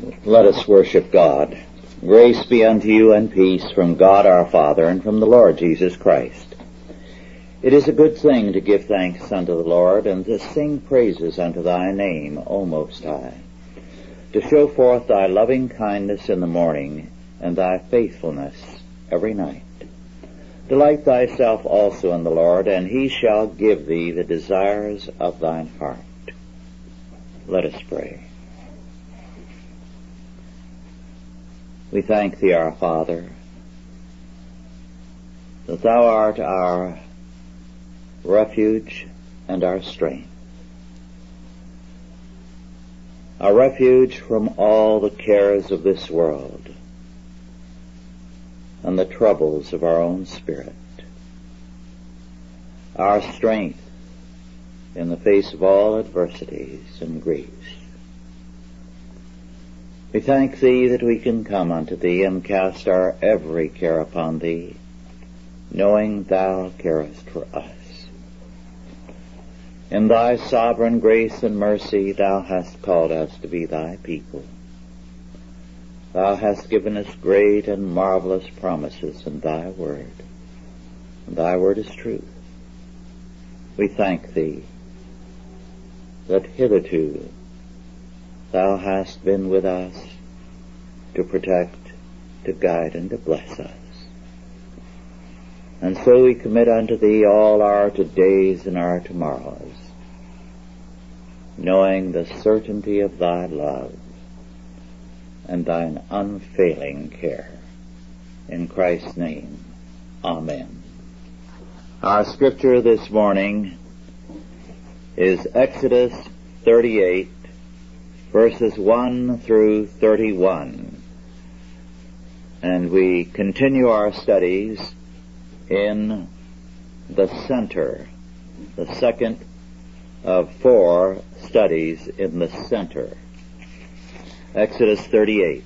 Let us worship God. Grace be unto you and peace from God our Father and from the Lord Jesus Christ. It is a good thing to give thanks unto the Lord and to sing praises unto thy name, O Most High, to show forth thy loving kindness in the morning and thy faithfulness every night. Delight thyself also in the Lord, and he shall give thee the desires of thine heart. Let us pray. We thank thee, our Father, that thou art our refuge and our strength, our refuge from all the cares of this world and the troubles of our own spirit, our strength in the face of all adversities and griefs. We thank thee that we can come unto thee and cast our every care upon thee, knowing thou carest for us. In thy sovereign grace and mercy thou hast called us to be thy people. Thou hast given us great and marvelous promises in thy word, and thy word is truth. We thank thee that hitherto thou hast been with us to protect, to guide, and to bless us. And so we commit unto thee all our todays and our tomorrows, knowing the certainty of thy love and thine unfailing care. In Christ's name, amen. Our scripture this morning is Exodus 38, verses 1 through 31. And we continue our studies in the center, the second of 4 studies in the center. Exodus 38.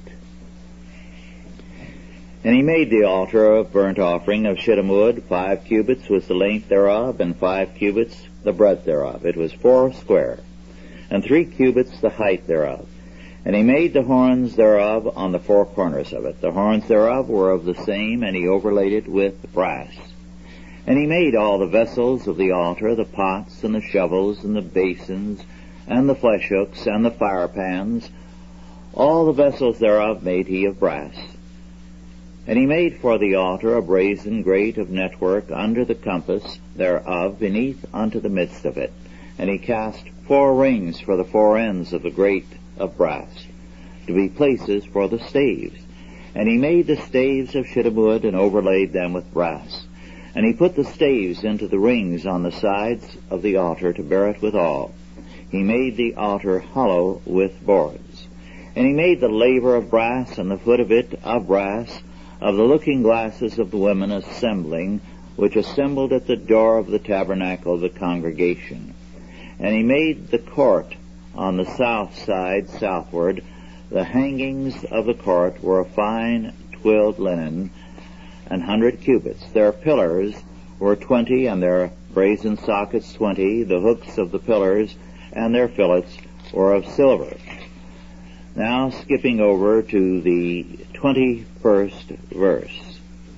And he made the altar of burnt offering of shittim wood. 5 cubits was the length thereof, and 5 cubits the breadth thereof. It was 4 square, and 3 cubits the height thereof. And he made the horns thereof on the 4 corners of it. The horns thereof were of the same, and he overlaid it with brass. And he made all the vessels of the altar, the pots, and the shovels, and the basins, and the flesh hooks, and the fire pans. All the vessels thereof made he of brass. And he made for the altar a brazen grate of network under the compass thereof, beneath unto the midst of it. And he cast 4 rings for the 4 ends of the grate of brass, to be places for the staves. And he made the staves of shittim wood, and overlaid them with brass. And he put the staves into the rings on the sides of the altar, to bear it withal. He made the altar hollow with boards. And he made the laver of brass, and the foot of it of brass, of the looking glasses of the women assembling, which assembled at the door of the tabernacle of the congregation. And he made the court on the south side southward. The hangings of the court were of fine twilled linen, 100 cubits. Their pillars were 20, and their brazen sockets 20. The hooks of the pillars and their fillets were of silver. Now skipping over to the 21st verse.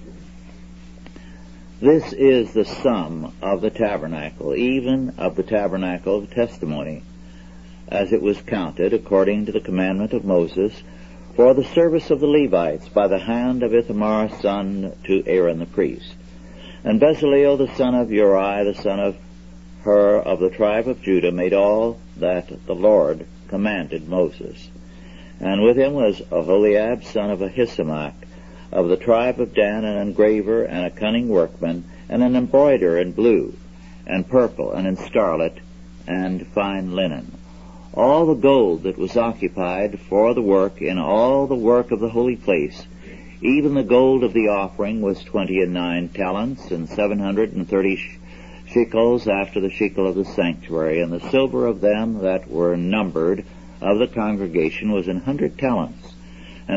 This is the sum of the tabernacle, even of the tabernacle of testimony, as it was counted according to the commandment of Moses, for the service of the Levites by the hand of Ithamar son to Aaron the priest. And Bezaleel the son of Uri, the son of Hur of the tribe of Judah, made all that the Lord commanded Moses. And with him was Aholiab son of Ahisamach of the tribe of Dan, an engraver and a cunning workman, and an embroiderer in blue and purple and in scarlet and fine linen. All the gold that was occupied for the work in all the work of the holy place, even the gold of the offering, was 29 talents, and 730 shekels after the shekel of the sanctuary. And the silver of them that were numbered of the congregation was 100 talents, and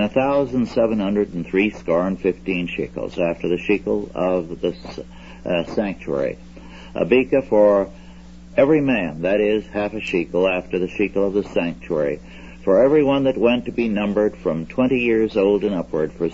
1,703 shekels after the shekel of the sanctuary. A beka for every man, that is, half a shekel after the shekel of the sanctuary. for every one that went to be numbered from 20 years old and upward, for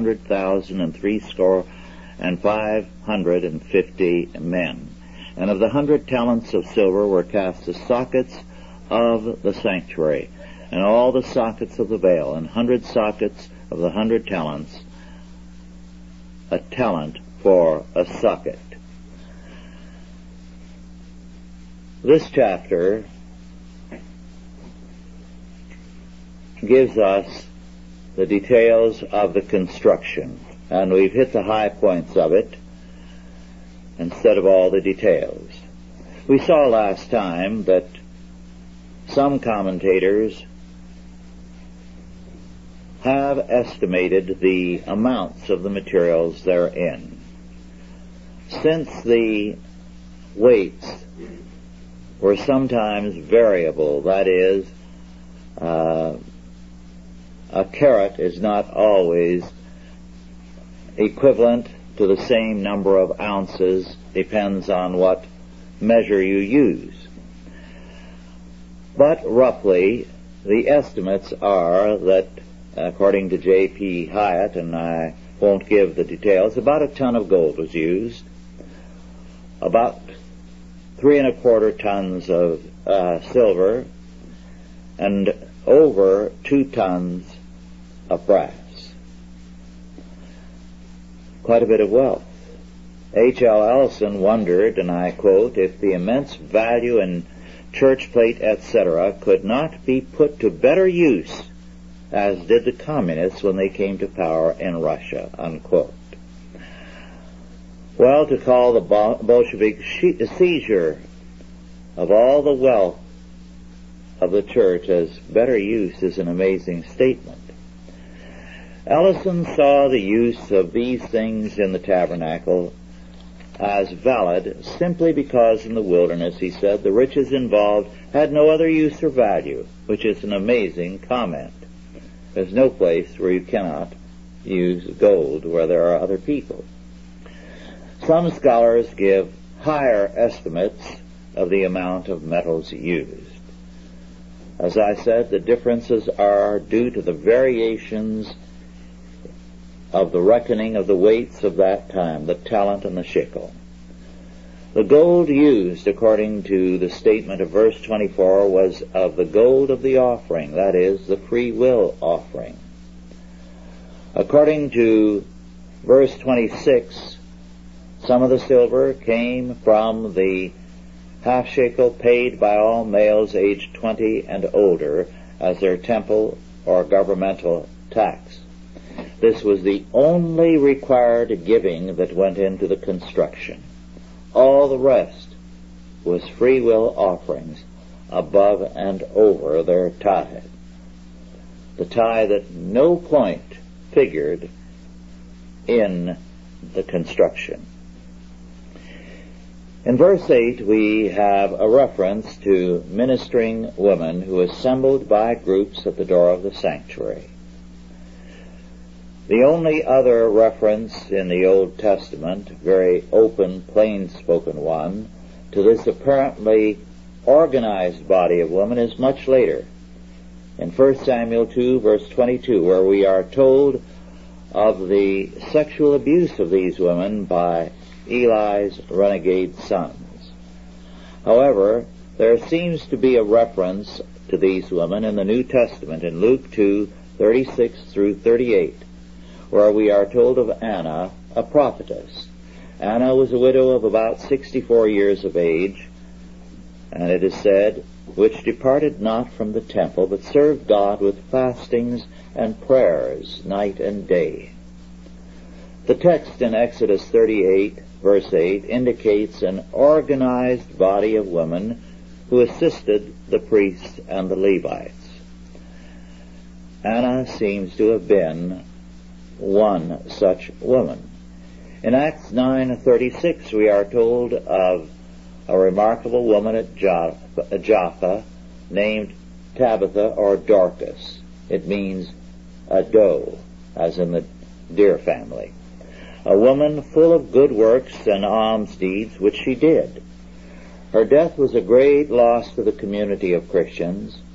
600,065 men. And of the 100 talents of silver were cast the sockets of the sanctuary, and all the sockets of the veil, and 100 sockets of the 100 talents, a talent for a socket. This chapter gives us the details of the construction, and we've hit the high points of it instead of all the details. We saw last time that some commentators have estimated the amounts of the materials therein. Since the weights were sometimes variable, that is, a carat is not always equivalent to the same number of ounces, depends on what measure you use. But roughly, the estimates are that, according to J.P. Hyatt, and I won't give the details, about a ton of gold was used, about 3 1/4 tons of silver, and over 2 tons of brass. Quite a bit of wealth. H.L. Ellison wondered, and I quote, if the immense value in church plate, etc., could not be put to better use, as did the communists when they came to power in Russia, unquote. Well, to call the Bolshevik seizure of all the wealth of the church as better use is an amazing statement. Ellison saw the use of these things in the tabernacle as valid simply because in the wilderness, he said, the riches involved had no other use or value, which is an amazing comment. There's no place where you cannot use gold where there are other people. Some scholars give higher estimates of the amount of metals used. As I said, the differences are due to the variations of the reckoning of the weights of that time, the talent and the shekel. The gold used, according to the statement of verse 24, was of the gold of the offering, that is, the free will offering. According to verse 26, some of the silver came from the half shekel paid by all males aged 20 and older as their temple or governmental tax. This was the only required giving that went into the construction. All the rest was free will offerings above and over their tithe. The tithe at no point figured in the construction. In verse 8 we have a reference to ministering women who assembled by groups at the door of the sanctuary. The only other reference in the Old Testament, very open, plain-spoken one, to this apparently organized body of women is much later, in 1 Samuel 2, verse 22, where we are told of the sexual abuse of these women by Eli's renegade sons. However, there seems to be a reference to these women in the New Testament in Luke 2, 36 through 38, where we are told of Anna, a prophetess. Anna was a widow of about 64 years of age, and it is said, which departed not from the temple, but served God with fastings and prayers night and day. The text in Exodus 38, verse 8, indicates an organized body of women who assisted the priests and the Levites. Anna seems to have been one such woman. In Acts 9:36 we are told of a remarkable woman at Joppa named Tabitha or Dorcas. It means a doe, as in the deer family. A woman full of good works and alms deeds, which she did. Her death was a great loss to the community of Christians,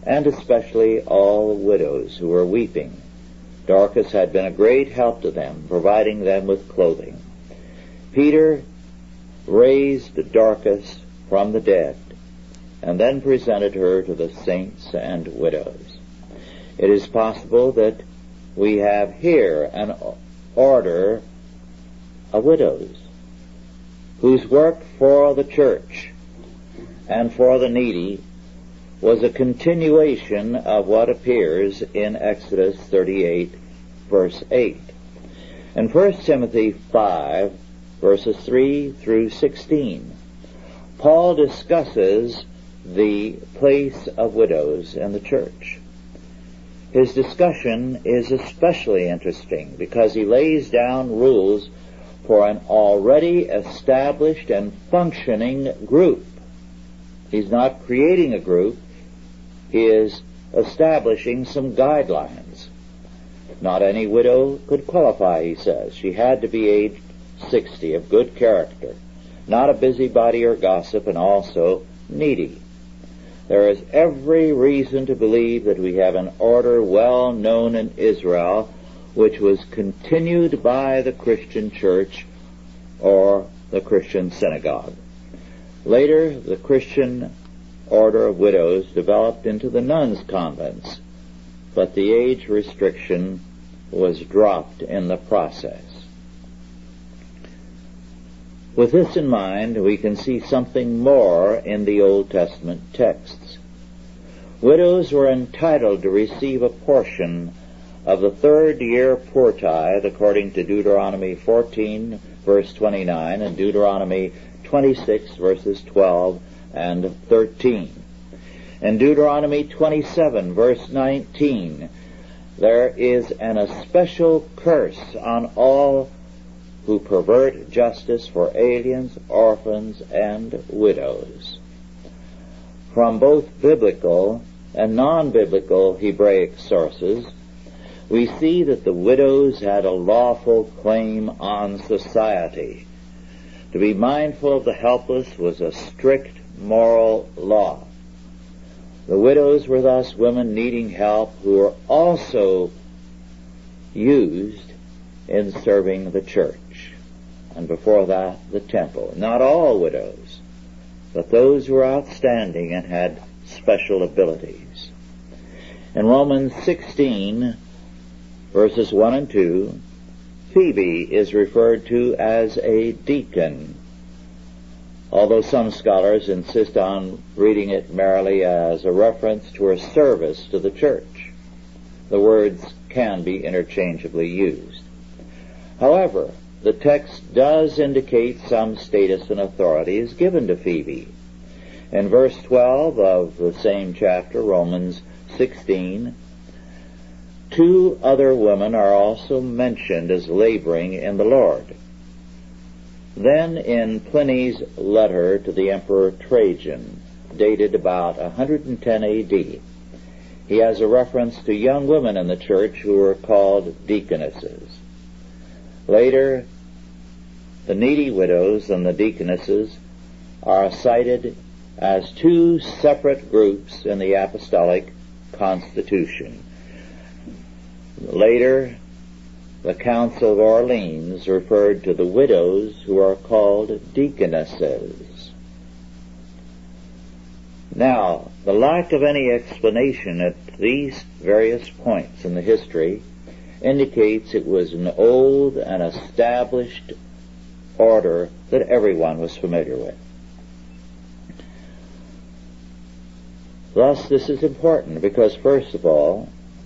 and especially all widows who were weeping. Dorcas had been a great help to them, providing them with clothing. Peter raised Dorcas from the dead and then presented her to the saints and widows. It is possible that we have here an order of widows whose work for the church and for the needy was a continuation of what appears in Exodus 38, verse 8. In 1 Timothy 5, verses 3 through 16, Paul discusses the place of widows in the church. His discussion is especially interesting because he lays down rules for an already established and functioning group. He's not creating a group, he is establishing some guidelines. Not any widow could qualify, he says. She had to be aged 60, of good character, not a busybody or gossip, and also needy. There is every reason to believe that we have an order well known in Israel, which was continued by the Christian church or the Christian synagogue. Later, the Christian order of widows developed into the nuns' convents, but the age restriction was dropped in the process. With this in mind, we can see something more in the Old Testament texts. Widows were entitled to receive a portion of the third-year poor tithe according to Deuteronomy 14, verse 29, and Deuteronomy 26, verses 12 and 13. In Deuteronomy 27, verse 19, there is an especial curse on all who pervert justice for aliens, orphans, and widows. From both biblical and non-biblical Hebraic sources, we see that the widows had a lawful claim on society. To be mindful of the helpless was a strict moral law. The widows were thus women needing help who were also used in serving the church, and before that, the temple. Not all widows, but those who were outstanding and had special abilities. In Romans 16, verses 1 and 2, Phoebe is referred to as a deacon, although some scholars insist on reading it merely as a reference to her service to the church. The words can be interchangeably used. However, the text does indicate some status and authority is given to Phoebe. In verse 12 of the same chapter, Romans 16, two other women are also mentioned as laboring in the Lord. Then in Pliny's letter to the Emperor Trajan, dated about 110 A.D., he has a reference to young women in the church who were called deaconesses. Later, the needy widows and the deaconesses are cited as two separate groups in the apostolic constitution. Later, the Council of Orleans referred to the widows who are called deaconesses. Now, the lack of any explanation at these various points in the history indicates it was an old and established order that everyone was familiar with. Thus, this is important because, first of all,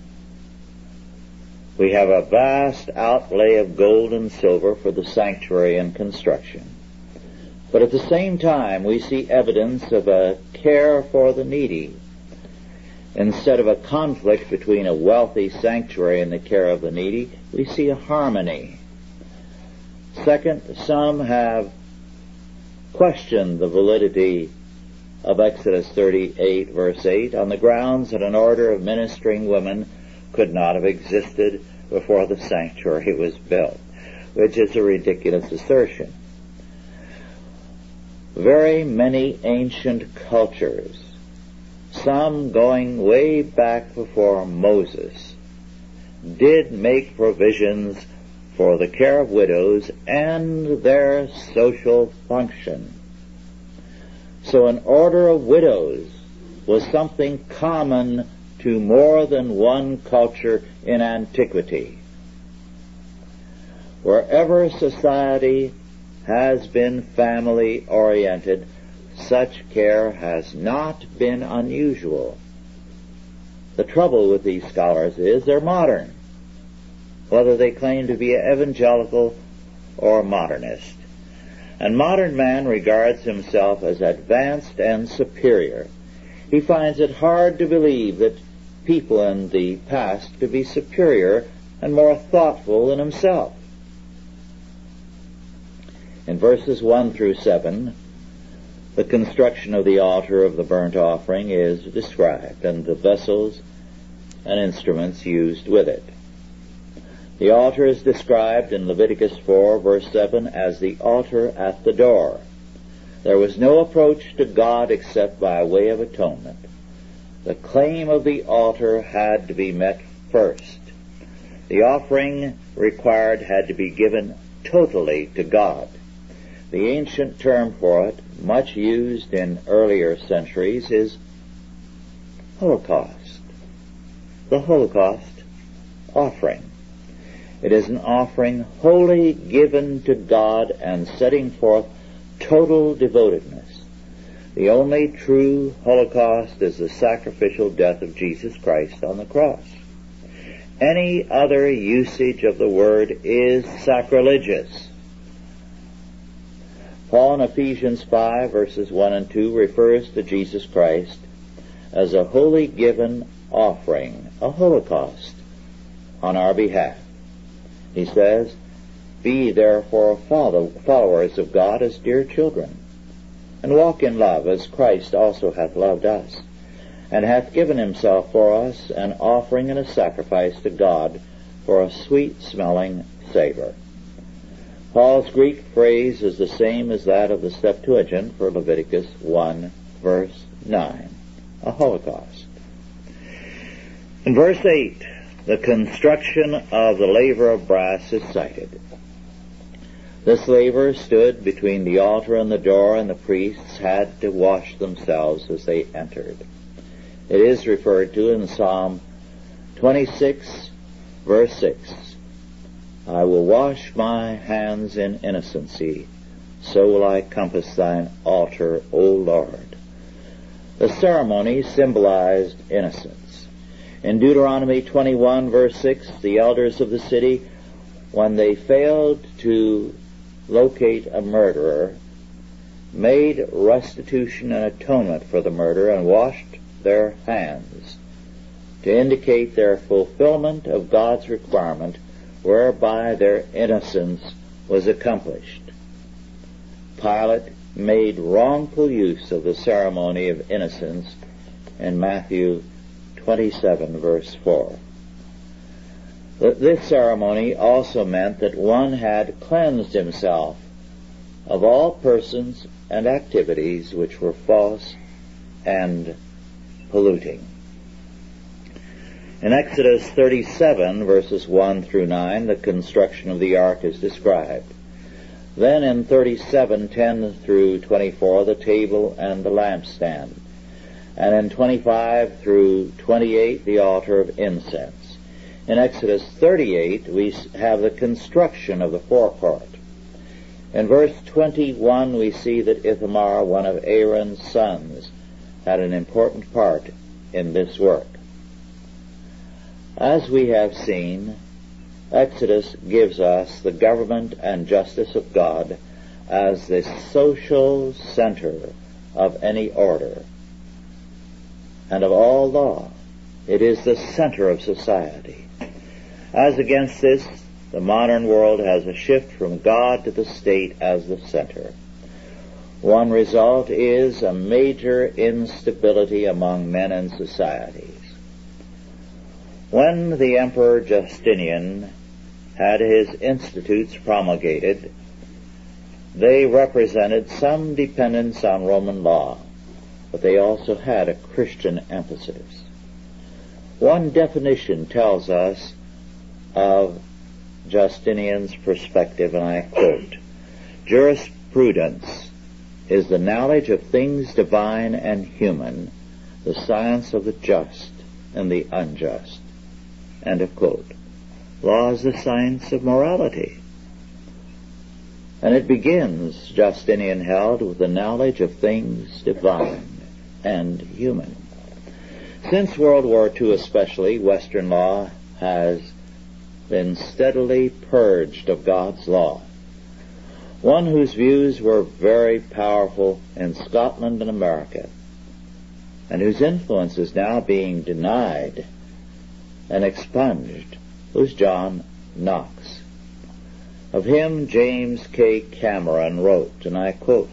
we have a vast outlay of gold and silver for the sanctuary and construction. But at the same time, we see evidence of a care for the needy. Instead of a conflict between a wealthy sanctuary and the care of the needy, we see a harmony. Second, some have questioned the validity of Exodus 38, verse 8, on the grounds that an order of ministering women could not have existed before the sanctuary was built, which is a ridiculous assertion. Very many ancient cultures some going way back before Moses did make provisions for the care of widows and their social function. So an order of widows was something common to more than one culture in antiquity. Wherever society has been family-oriented, such care has not been unusual. The trouble with these scholars is they're modern, whether they claim to be evangelical or modernist. And modern man regards himself as advanced and superior. He finds it hard to believe that people in the past could be superior and more thoughtful than himself. In verses 1 through 7, the construction of the altar of the burnt offering is described, and the vessels and instruments used with it. The altar is described in Leviticus 4, verse 7, as the altar at the door. There was no approach to God except by way of atonement. The claim of the altar had to be met first. The offering required had to be given totally to God. The ancient term for it, much used in earlier centuries, is Holocaust. The Holocaust offering. It is an offering wholly given to God and setting forth total devotedness. The only true Holocaust is the sacrificial death of Jesus Christ on the cross. Any other usage of the word is sacrilegious. Paul in Ephesians 5, verses 1 and 2 refers to Jesus Christ as a wholly given offering, a holocaust, on our behalf. He says, "Be therefore followers of God as dear children, and walk in love as Christ also hath loved us, and hath given himself for us an offering and a sacrifice to God for a sweet-smelling savor." Paul's Greek phrase is the same as that of the Septuagint for Leviticus 1, verse 9, a holocaust. In verse 8, the construction of the laver of brass is cited. This laver stood between the altar and the door, and the priests had to wash themselves as they entered. It is referred to in Psalm 26, verse 6. "I will wash my hands in innocency, so will I compass thine altar, O Lord." The ceremony symbolized innocence. In Deuteronomy 21, verse 6, the elders of the city, when they failed to locate a murderer, made restitution and atonement for the murder and washed their hands to indicate their fulfillment of God's requirement, whereby their innocence was accomplished. Pilate made wrongful use of the ceremony of innocence in Matthew 27, verse 4. This ceremony also meant that one had cleansed himself of all persons and activities which were false and polluting. In Exodus 37, verses 1 through 9, the construction of the ark is described. Then in 37, 10 through 24, the table and the lampstand. And in 25 through 28, the altar of incense. In Exodus 38, we have the construction of the forecourt. In verse 21, we see that Ithamar, one of Aaron's sons, had an important part in this work. As we have seen, Exodus gives us the government and justice of God as the social center of any order and of all law. It is the center of society. As against this, the modern world has a shift from God to the state as the center. One result is a major instability among men and societies. When the Emperor Justinian had his institutes promulgated, they represented some dependence on Roman law. but they also had a Christian emphasis. One definition tells us of Justinian's perspective, and I quote, "Jurisprudence is the knowledge of things divine and human, the science of the just and the unjust." End of quote. Law is the science of morality. And it begins, Justinian held, with the knowledge of things divine and human. Since World War II especially, Western law has been steadily purged of God's law. One whose views were very powerful in Scotland and America, and whose influence is now being denied and expunged, was John Knox. Of him, James K. Cameron wrote, and I quote,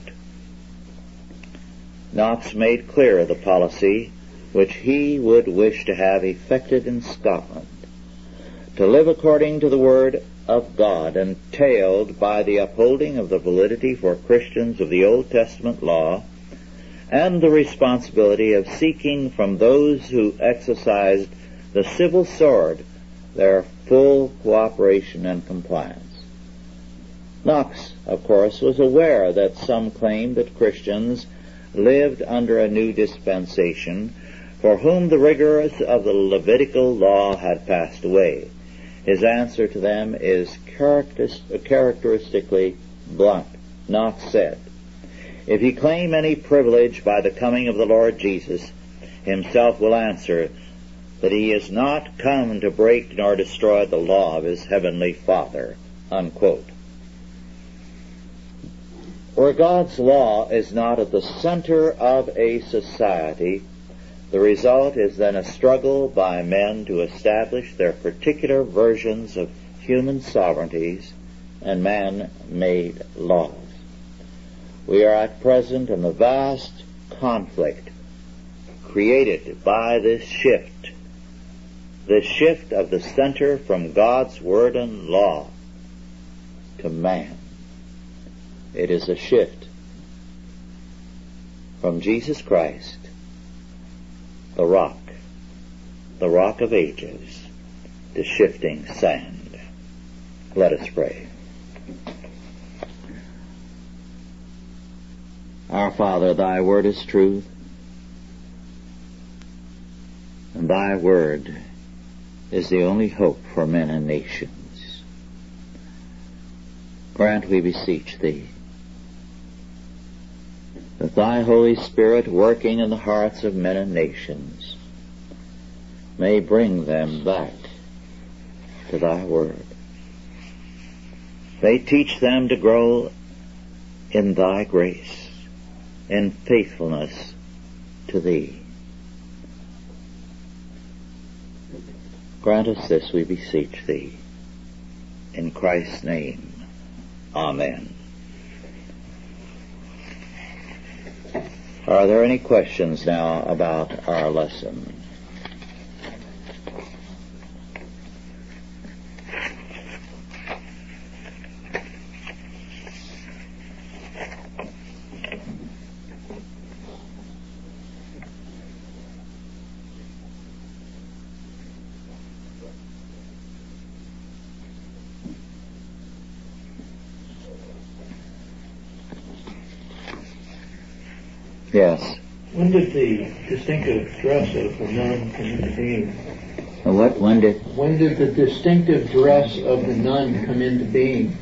"Knox made clear the policy which he would wish to have effected in Scotland, to live according to the word of God, entailed by the upholding of the validity for Christians of the Old Testament law, and the responsibility of seeking from those who exercised the civil sword their full cooperation and compliance." Knox, of course, was aware that some claimed that Christians lived under a new dispensation for whom the rigors of the Levitical law had passed away. His answer to them is characteristically blunt. Knox said, "If ye claim any privilege by the coming of the Lord Jesus, himself will answer that he is not come to break nor destroy the law of his heavenly Father." Unquote. Where God's law is not at the center of a society, the result is then a struggle by men to establish their particular versions of human sovereignties and man-made laws. We are at present in the vast conflict created by this shift of the center from God's word and law to man. It is a shift from Jesus Christ, the rock of ages, to shifting sand. Let us pray. Our Father, thy word is truth, and thy word is the only hope for men and nations. Grant, we beseech thee, that thy Holy Spirit, working in the hearts of men and nations, may bring them back to thy word. May teach them to grow in thy grace, in faithfulness to thee. Grant us this, we beseech thee. In Christ's name, amen. Are there any questions now about our lesson? Yes. When did the distinctive dress of the nun come into being? What? When did the distinctive dress of the nun come into being?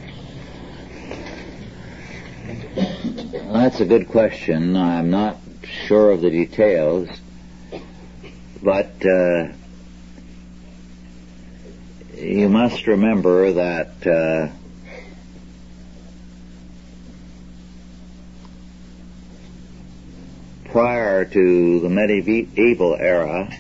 Well, that's a good question. I'm not sure of the details, but you must remember that prior to the medieval era,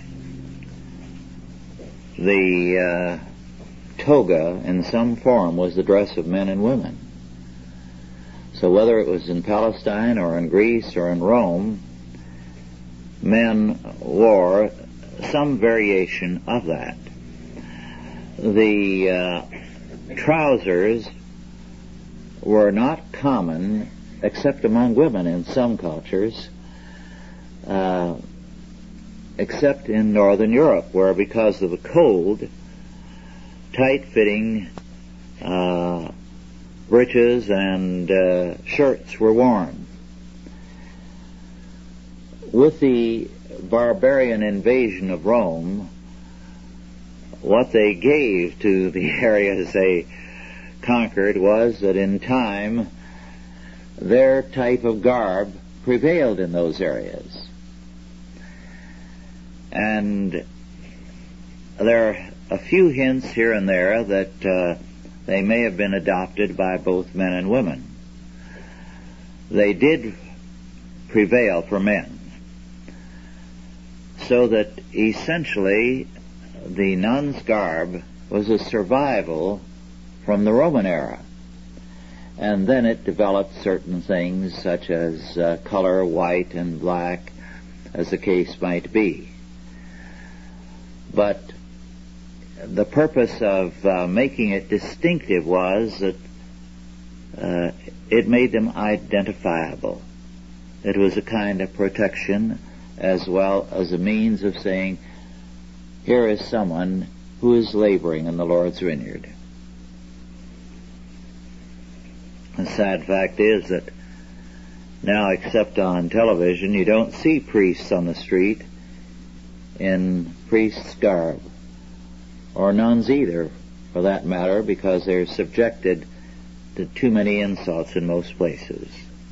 the toga in some form was the dress of men and women. So whether it was in Palestine or in Greece or in Rome, men wore some variation of that. The trousers were not common except among women in some cultures. except in Northern Europe, where because of the cold, tight-fitting breeches and shirts were worn. With the barbarian invasion of Rome, what they gave to the areas they conquered was that in time their type of garb prevailed in those areas. And there are a few hints here and there that they may have been adopted by both men and women. They did prevail for men, so that essentially the nun's garb was a survival from the Roman era. And then it developed certain things such as color, white and black, as the case might be. But the purpose of making it distinctive was that it made them identifiable. It was a kind of protection as well as a means of saying, here is someone who is laboring in the Lord's vineyard. The sad fact is that now, except on television, you don't see priests on the street in priest's garb, or nuns either, for that matter, because they're subjected to too many insults in most places.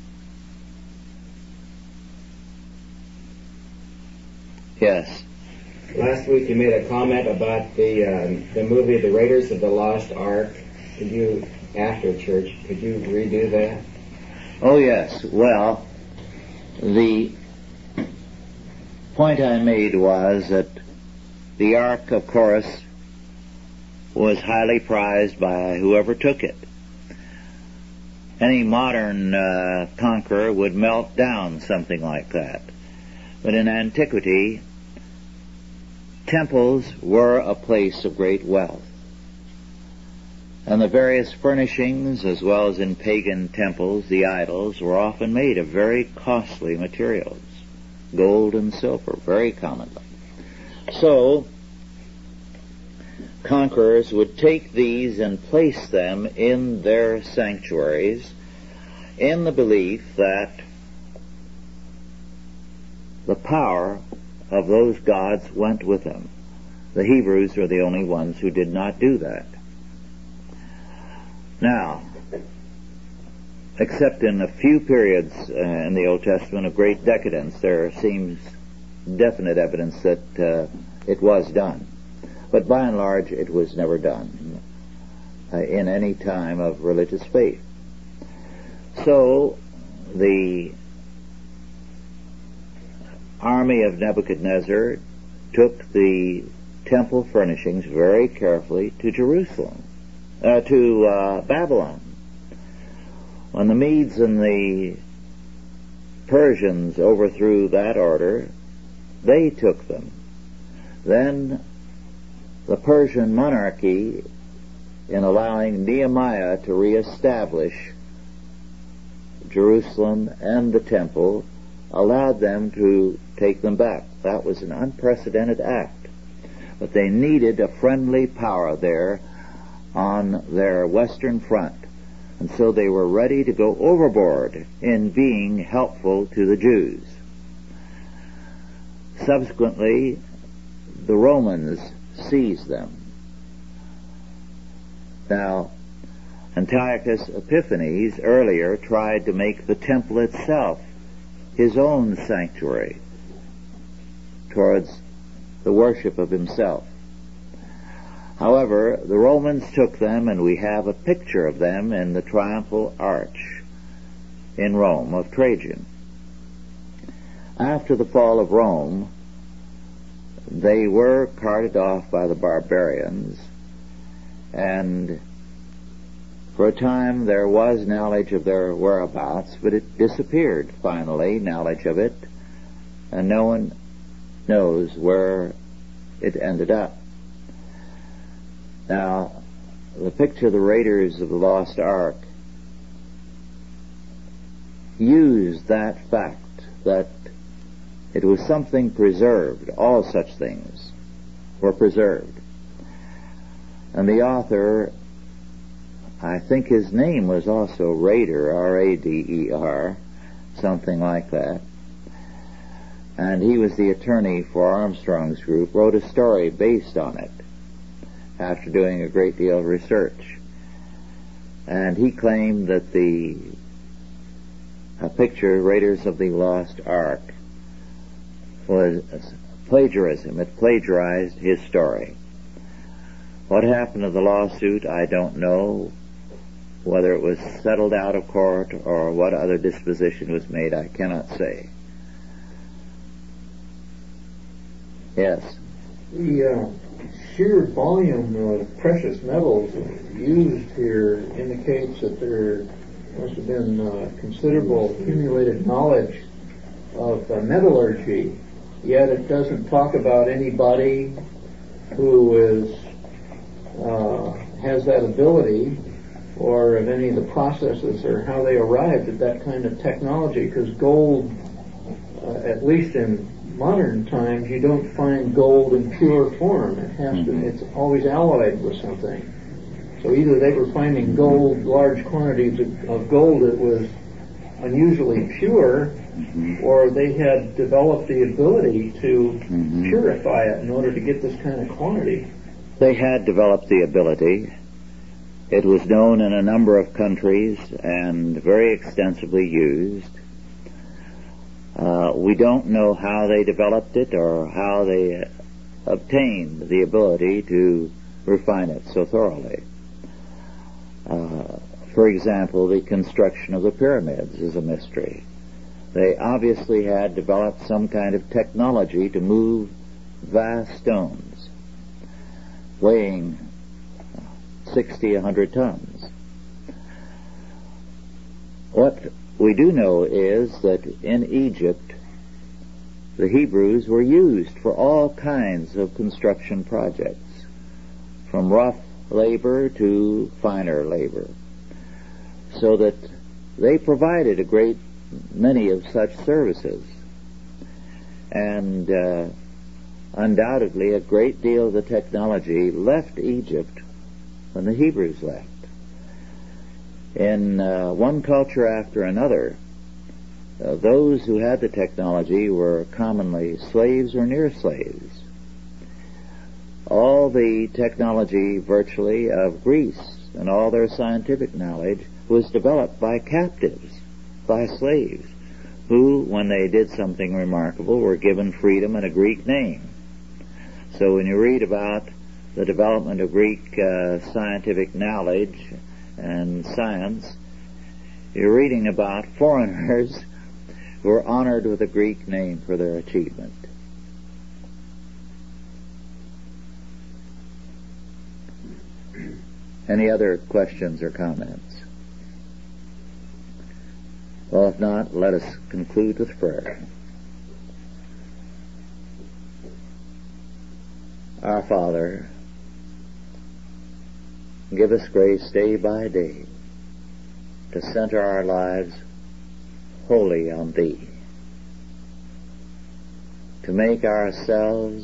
Yes. Last week you made a comment about the movie The Raiders of the Lost Ark. After church, could you redo that? Oh, yes. Well, the point I made was that the Ark, of course, was highly prized by whoever took it. Any modern conqueror would melt down something like that. But in antiquity, temples were a place of great wealth. And the various furnishings, as well as in pagan temples, the idols, were often made of very costly materials. Gold and silver, very commonly. So, conquerors would take these and place them in their sanctuaries in the belief that the power of those gods went with them. The Hebrews were the only ones who did not do that. Now, except in a few periods in the Old Testament of great decadence, there seems definite evidence that it was done. But by and large, it was never done in any time of religious faith. So, the army of Nebuchadnezzar took the temple furnishings very carefully to Jerusalem, to Babylon. When the Medes and the Persians overthrew that order, they took them. Then the Persian monarchy, in allowing Nehemiah to reestablish Jerusalem and the temple, allowed them to take them back. That was an unprecedented act. But they needed a friendly power there on their western front. And so they were ready to go overboard in being helpful to the Jews. Subsequently, the Romans seized them. Now, Antiochus Epiphanes earlier tried to make the temple itself his own sanctuary towards the worship of himself. However, the Romans took them, and we have a picture of them in the triumphal arch in Rome of Trajan. After the fall of Rome, they were carted off by the barbarians, and for a time there was knowledge of their whereabouts, but it disappeared finally, knowledge of it, and no one knows where it ended up. Now, the picture of the Raiders of the Lost Ark used that fact that It was something preserved. All such things were preserved. And the author, I think his name was also Rader, R-A-D-E-R, something like that. And he was the attorney for Armstrong's group, wrote a story based on it after doing a great deal of research. And he claimed that the picture, Raiders of the Lost Ark, was plagiarism. It plagiarized his story. What happened to the lawsuit, I don't know. Whether it was settled out of court or what other disposition was made, I cannot say. Yes. The sheer volume of precious metals used here indicates that there must have been considerable accumulated knowledge of metallurgy, yet it doesn't talk about anybody who has that ability, or of any of the processes or how they arrived at that kind of technology, because gold, at least in modern times, you don't find gold in pure form. It has to, it's always alloyed with something. So either they were finding gold, large quantities of gold that was unusually pure, or they had developed the ability to purify it in order to get this kind of quantity. They had developed the ability. It was known in a number of countries and very extensively used. We don't know how they developed it or how they obtained the ability to refine it so thoroughly. For example, the construction of the pyramids is a mystery. They obviously had developed some kind of technology to move vast stones, weighing 60, 100 tons. What we do know is that in Egypt, the Hebrews were used for all kinds of construction projects, from rough labor to finer labor, so that they provided a great many of such services. And undoubtedly a great deal of the technology left Egypt when the Hebrews left. In one culture after another, those who had the technology were commonly slaves or near slaves. All the technology virtually of Greece and all their scientific knowledge was developed by captives, by slaves, who, when they did something remarkable, were given freedom and a Greek name. So when you read about the development of Greek scientific knowledge and science, you're reading about foreigners who were honored with a Greek name for their achievement. Any other questions or comments? Well, if not, let us conclude with prayer. Our Father, give us grace day by day to center our lives wholly on Thee, to make ourselves,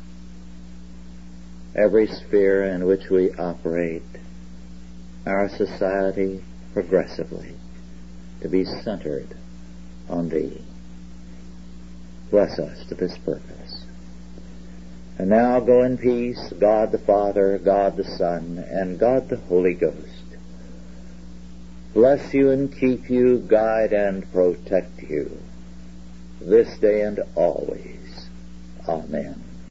every sphere in which we operate, our society progressively, to be centered on Thee. Bless us to this purpose. And now go in peace, God the Father, God the Son, and God the Holy Ghost. Bless you and keep you, guide and protect you, this day and always. Amen.